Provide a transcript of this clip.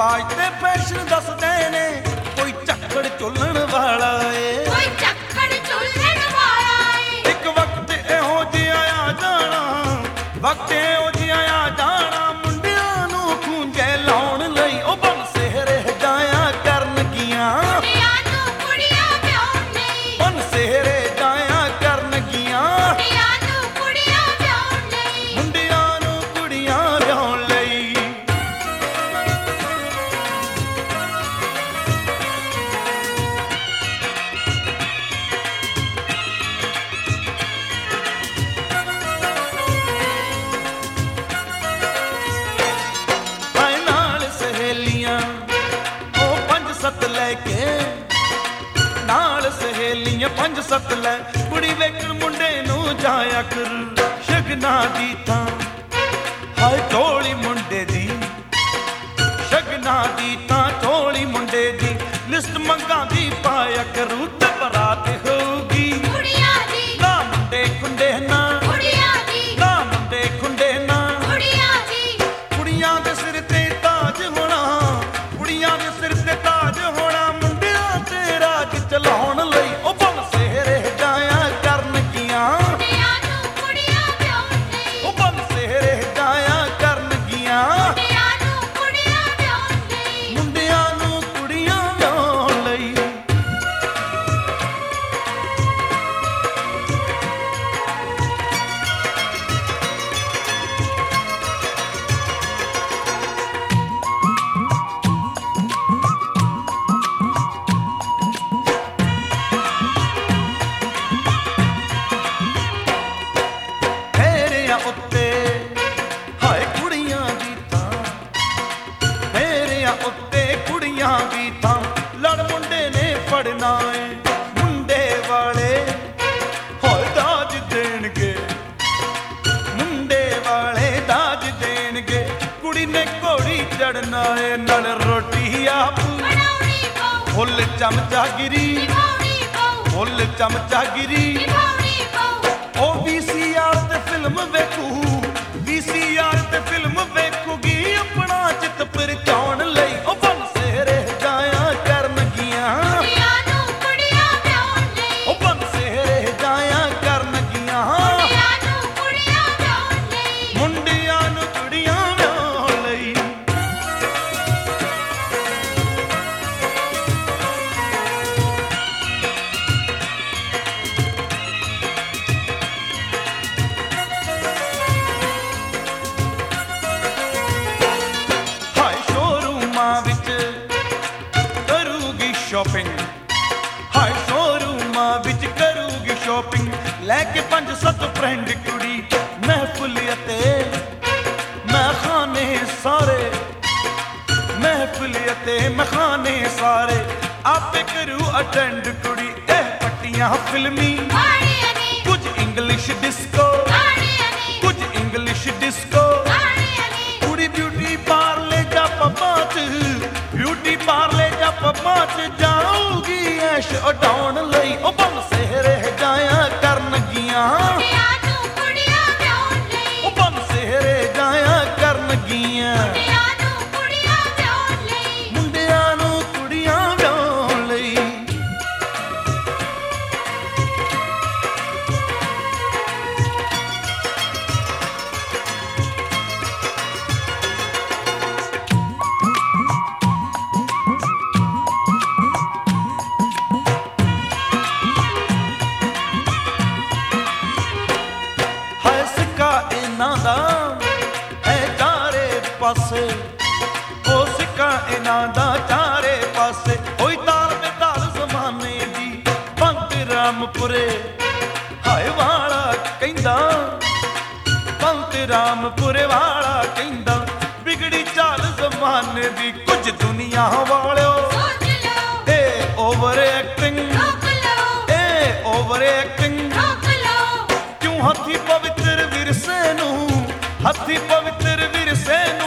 ਰਿਵਾਜ ਤੇ ਫੈਸ਼ਨ ਦੱਸਦੇ ਨੇ, ਕੋਈ ਝੱਖੜ ਝੁੱਲਣ ਵਾਲਾ ਏ, ਕੋਈ ਝੱਖੜ ਝੁੱਲਣ ਵਾਲਾ ਏ। ਇੱਕ ਵਕਤ ਇਹੋ ਜਿਹਾ ਆ ਜਾਣਾ, ਵਕਤ ਇਹੋ ਜਿਹਾ ਆ ਜਾਣਾ, ਮੁੰਡਿਆਂ ਨੂੰ ਖੂੰਜੇ ਲਾਉਣ ਲਈ ਉਹ ਬਨ ਸਿਹਰੇ ਜਾਇਆ ਕਰਨਗੀਆਂ, ਮੁੰਡਿਆਂ ਨੂੰ ਕੁੜੀਆਂ ਵਿਆਹੁਣ ਲਈ, ਬਨ ਸਿਹਰੇ ਜਾਇਆ ਕਰਨਗੀਆਂ, ਮੁੰਡਿਆਂ ਨੂੰ ਕੁੜੀਆਂ ਵਿਆਹੁਣ ਲਈ। ਮੁੰਡਿਆਂ ਨੂੰ ਕੁੜੀਆਂ ਵਿਆਹੁਣ ਲਈ। ਹਾਏ ਨਾਲ ਸਹੇਲੀਆਂ ਉਹ 5-7 ਲੈ ਕੇ, ਨਾਲ ਸਹੇਲੀਆਂ 5-7 ਲੈ, ਕੁੜੀ ਵੇਖਣ ਮੁੰਡੇ ਨੂੰ ਜਾਇਆ ਕਰ ਸ਼ਗਨਾਂ ਦੀ ਥਾਂ। ਹਾਏ ਢੋਲੀ ਮੁੰਡੇ ਦੀ, ਸ਼ਗਨਾਂ ਦੀ ਤਾਂ ਢੋਲੀ ਮੁੰਡੇ ਦੀ, ਲਿਸਟ ਮੰਗਾਂ ਦੀ ਪਾਇਆ ਕਰੂ ਤੇ ਬਰਾਤ ਹੋਊਗੀ। ਕੁੜੀਆਂ ਦੀ, ਨਾ ਮੁੰਡੇ ਖੁੰਡੇ ਨਾ, ਕੁੜੀਆਂ ਦੀ, ਨਾ ਮੁੰਡੇ ਖੁੰਡੇ ਨਾ, ਕੁੜੀਆਂ ਦੀ। ਕੁੜੀਆਂ ਦੇ ਸਿਰ ਤੇ ਤਾਜ ਹੋਣਾ, ਕੁੜੀਆਂ ਦੇ ਸਿਰ ਤੇ ਤਾਜ ਹੋਣਾ, ਮੁੰਡਿਆਂ ਤੇ ਰਾਜ ਚਲਾਉਣ ਲਈ ਉਹ ਬਨ ਸਿਹਰੇ ਜਾਇਆ ਕਰਨਗੀਆਂ, ਮੁੰਡਿਆਂ ਨੂੰ ਕੁੜੀਆਂ ਵਿਆਹੁਣ ਲਈ, ਉਹ ਬਨ ਸਿਹਰੇ ਜਾਇਆ ਕਰਨਗੀਆਂ, ਮੁੰਡਿਆਂ ਨੂੰ ਕੁੜੀਆਂ ਵਿਆਹੁਣ ਲਈ। ਮੁੰਡਿਆਂ ਨੂੰ ਕੁੜੀਆਂ ਵਿਆਹੁਣ ਲਈ। ਫੇਰਿਆਂ ਉੱਤੇ ਹਾਏ ਕੁੜੀਆਂ ਦੀ ਥਾਂ, ਫੇਰਿਆਂ ਉੱਤੇ ਕੁੜੀਆਂ ਦੀ ਥਾਂ, ਲੜ ਮੁੰਡੇ ਨੇ ਫੜਨਾ ਏ, ਮੁੰਡੇ ਵਾਲੇ ਹਾਏ ਦਾਜ ਦੇਣਗੇ, ਮੁੰਡੇ ਵਾਲੇ ਦਾਜ ਦੇਣਗੇ, ਕੁੜੀ ਨੇ ਘੋੜੀ ਚੜਨਾ ਏ, ਨਾਲ ਰੋਟੀ ਆਪ ਬਣਾਉਣੀ ਪਊ, ਫੁੱਲ ਚਮਚਾਗਿਰੀ, ਨਿਭਾਉਣੀ ਪਊ, ਫੁੱਲ ਚਮਚਾਗਿਰੀ। ਨਿਭਾਉਣੀ ਪਊ। ਉਹ VCR ਤੇ ਫਿਲਮ ਵੇਖੂ, VCR ਤੇ ਫਿਲਮ ਵੇਖੂਗੀ, ਆਪਣਾ ਚਿੱਤ ਪਰਚਾਉਣ ਲਈ ਉਹ ਬਨ ਸਿਹਰੇ ਜਾਇਆ ਕਰਨਗੀਆਂ, ਮੁੰਡਿਆਂ ਨੂੰ ਕੁੜੀਆਂ ਵਿਆਹੁਣ ਲਈ, ਉਹ ਬਨ ਸਿਹਰੇ ਜਾਇਆ ਕਰਨਗੀਆਂ, ਮੁੰਡਿਆਂ ਨੂੰ ਕੁੜੀਆਂ ਵਿਆਹੁਣ ਲਈ। ਮੁੰਡਿਆਂ ਨੂੰ ਕੁੜੀਆਂ ਵਿਆਹੁਣ ਲਈ। ਹਾਏ ਸ਼ੋਰੂਮਾਂ ਵਿੱਚ ਕਰੂਗੀ ਸ਼ਾਪਿੰਗ, ਹਾਏ ਸ਼ੋਰੂਮਾਂ ਵਿੱਚ ਕਰੂਗੀ ਸ਼ਾਪਿੰਗ, ਲੈ ਕੇ 5-7 ਫਰੈਂਡ ਕੁੜੀ ਮਹਿਫਿਲ ਅਤੇ ਮਖਾਨੇ ਸਾਰੇ, ਮਹਿਫਿਲ ਅਤੇ ਮਖਾਨੇ ਸਾਰੇ, ਆਪੇ ਕਰੂ ਅਟੈਂਡ ਕੁੜੀ ਇਹ ਪੱਟੀਆਂ ਫਿਲਮੀ, ਗਾਣਿਆਂ ਨੀ, ਕੁਝ ਇੰਗਲਿਸ਼ ਡਿਸਕੋ, ਗਾਣਿਆਂ ਨੀ, ਕੁਝ ਇੰਗਲਿਸ਼ ਡਿਸਕੋ, ਗਾਣਿਆਂ ਨੀ। ਕੁੜੀ ਬਿਊਟੀ ਪਾਰਲੇ ਜਾਂ ਪੱਬਾਂ 'ਚ, ਬਿਊਟੀ ਪਾਰਲੇ ਜਾਂ ਪੱਬਾਂ 'ਚ ਜਾਊਗੀ ਐਸ਼ ਉਡਾਉਣ ਲਈ ਉਹ ਬਨ ਸਿਹਰੇ ਜਾਇਆ ਕਰਨਗੀਆਂ, ਮੁੰਡਿਆਂ ਨੂੰ ਕੁੜੀਆਂ ਵਿਆਹੁਣ ਲਈ, ਉਹ ਬਨ ਸਿਹਰੇ ਜਾਇਆ ਕਰਨਗੀਆਂ, ਮੁੰਡਿਆਂ ਨੂੰ ਕੁੜੀਆਂ ਵਿਆਹੁਣ ਲਈ। ਮੁੰਡਿਆਂ ਨੂੰ ਕੁੜੀਆਂ ਵਿਆਹੁਣ ਲਈ। ਹਾਏ ਸਿੱਕਾ ਇਹਨਾਂ ਦਾ ਹੈ ਚਾਰੇ ਪਾਸੇ, ਉਹ ਸਿੱਕਾ ਇਹਨਾਂ ਦਾ ਚਾਰੇ ਪਾਸੇ, ਹੋਈ ਤਾਲ ਬੇਤਾਲ ਜ਼ਮਾਨੇ ਦੀ ਬੰਦ ਰਾਮਪੁਰੇ। ਹਾਏ ਵਾਲਾ ਕਹਿੰਦਾ, ਬੰਦ ਰਾਮਪੁਰੇ ਵਾਲਾ ਕਹਿੰਦਾ, ਵਿਗੜੀ ਚਾਲ ਜ਼ਮਾਨੇ ਦੀ, ਕੁਝ ਦੁਨੀਆ ਵਾਲਿਓ ਸੋਚ ਲਓ, ਇਹ ਓਵਰ ਐਕਟਿੰਗ, ਰੋਕ ਲਓ, ਇਹ ਓਵਰ ਐਕਟਿੰਗ। ਰੋਕ ਲਓ। ਕਿਉਂ ਹੱਥੀ ਪਵਿੱਤਰ ਵਿਰਸੇ ਨੂੰ, ਹੱਥੀ ਪਵਿੱਤਰ ਵਿਰਸੇ